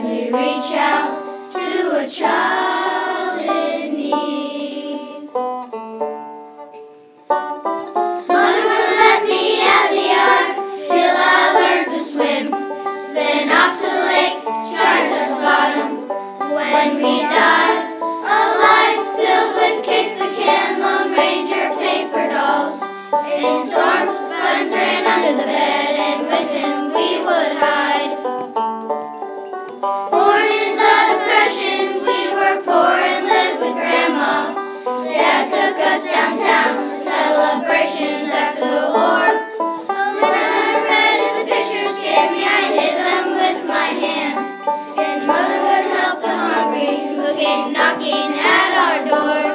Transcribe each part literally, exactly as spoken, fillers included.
when we reach out to a child in need. Mother wouldn't let me out of the yard till I learned to swim. Then off to the lake, try to touch bottom. When we dive, a life filled with Kick the Can, Lone Ranger, paper dolls. In storms, buttons ran under the bed, and with him we would hide. Born in the Depression, we were poor and lived with Grandma. Dad took us downtown, celebrations after the war. When I read and the pictures scared me, I hid them with my hand. And Mother would help the hungry who came knocking at our door.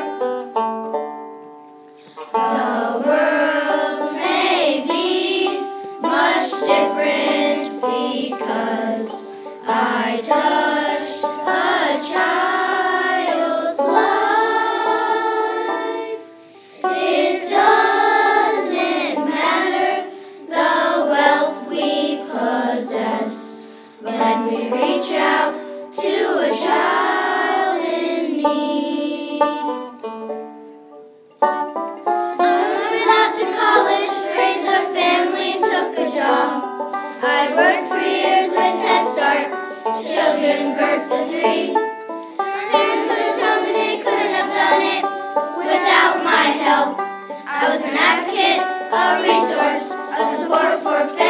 The world may be much different because I touched a child's life. It doesn't matter the wealth we possess when we reach out to a child in need. I went out to college, raised a family, took a job. I worked for years with Head Start, children birth to three. My parents could tell me they couldn't have done it without my help. I was an advocate, a resource, a support for families.